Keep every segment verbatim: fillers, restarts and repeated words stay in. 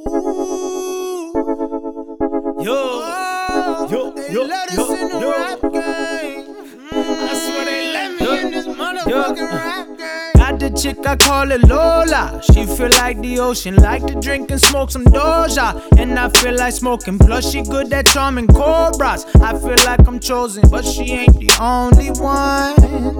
Yo, yo, They yo, let us yo, in the yo. rap game. I swear they let me Me in in this this motherfucking rap game. Got the chick, I call her Lola. She feel like the ocean, like to drink and smoke some Doja. And I feel like smoking, plus she good at charming cobras. I feel like I'm chosen, but she ain't the only one,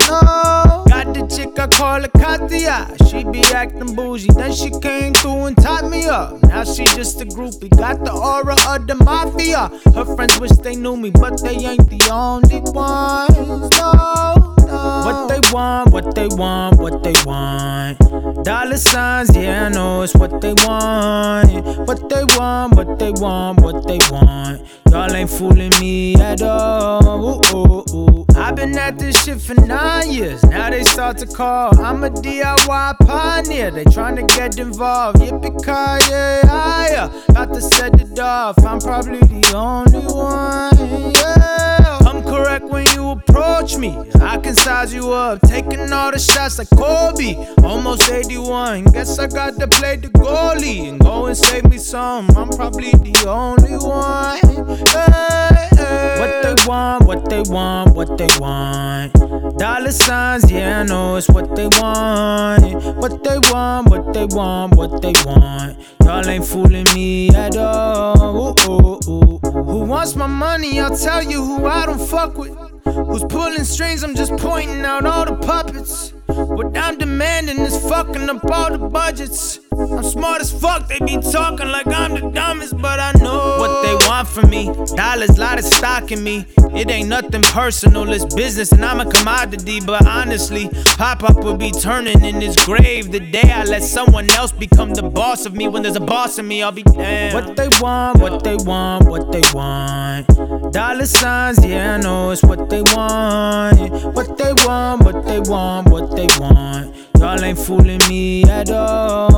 no. Got the chick, I call her Katia. She be acting bougie, then she came through and tied me up. Now she just a groupie, got the aura of the mafia. Her friends wish they knew me, but they ain't the only ones, no. What they want, what they want, what they want. Dollar signs, yeah, I know it's what they want. What they want, what they want, what they want. Y'all ain't fooling me at all. Ooh, ooh, ooh. I've been at this shit for nine years. Now they start to call. I'm a D I Y pioneer. They tryna get involved. Yippee-ki-yay, yeah. About to set it off. I'm probably the only one, yeah. I'm correct when you approach me. I can size you up, taking all the shots like Kobe. Almost eighty-one, guess I got to play the goalie and go and save me some. I'm probably the only one. Hey, hey. What they want, what they want, what they want. Dollar signs, yeah, I know it's what they want. What they want, what they want, what they want. Y'all ain't fooling me at all. Ooh, ooh, ooh. Who wants my money? I'll tell you who I don't fuck with. Who's pulling strings? I'm just pointing out all the puppets. What I'm demanding is fucking up all the budgets. I'm smart as fuck, they be talking like I'm the dumbest, but I know what they want from me. Dollars, lot of stock in me. It ain't nothing personal, it's business and I'm a commodity. But honestly, Pop-Up will be turning in his grave the day I let someone else become the boss of me. When there's a boss in me, I'll be damned. What they want, what they want, what they want. Dollar signs, yeah, I know it's what they want. What they want, what they want, what they want. Y'all ain't fooling me at all.